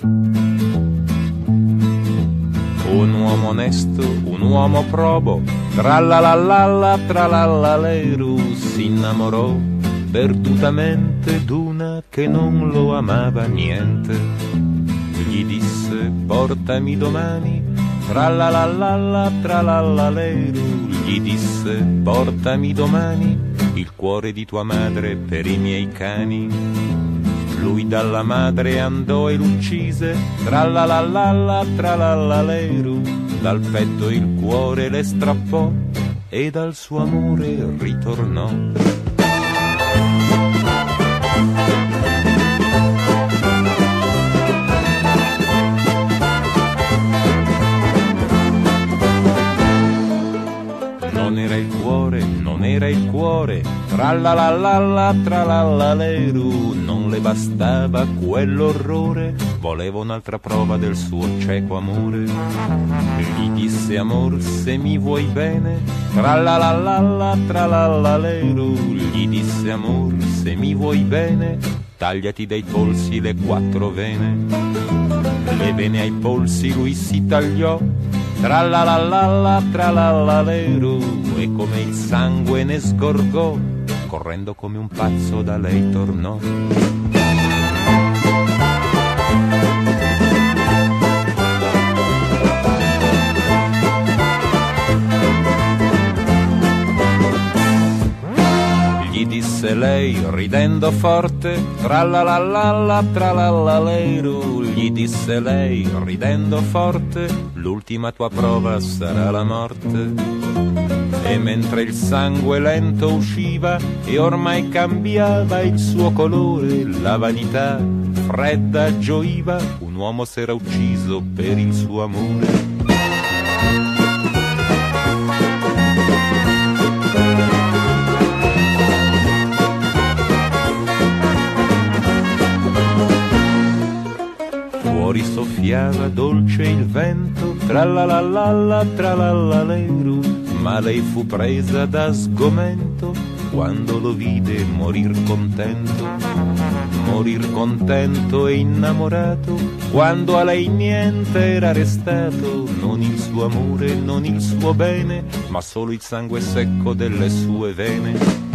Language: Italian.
Un uomo onesto, un uomo probo, tralalala, tralallaleru, si innamorò perdutamente d'una che non lo amava niente. Gli disse portami domani, tralalala, tralallaleru, gli disse portami domani il cuore di tua madre per i miei cani. Lui dalla madre andò e l'uccise, tralalala, tralallaleru, dal petto il cuore le strappò e dal suo amore ritornò. Non era il cuore, tralalala, tralallaleru, non le bastava quell'orrore, voleva un'altra prova del suo cieco amore. Gli disse amor se mi vuoi bene, tralalala, tralallaleru, gli disse amor se mi vuoi bene, tagliati dai polsi le 4 vene. Le vene ai polsi lui si tagliò, tralalala, tralallaleru, e come il sangue ne sgorgò, correndo come un pazzo da lei tornò. Gli disse lei ridendo forte, tralalala, tralallaleru, gli disse lei ridendo forte, l'ultima tua prova sarà la morte. E mentre il sangue lento usciva e ormai cambiava il suo colore, la vanità fredda gioiva, un uomo s'era ucciso per il suo amore. Fuori soffiava dolce il vento, tralalala, tralallaleru, ma lei fu presa da sgomento quando lo vide morir contento e innamorato, quando a lei niente era restato, non il suo amore, non il suo bene, ma solo il sangue secco delle sue vene.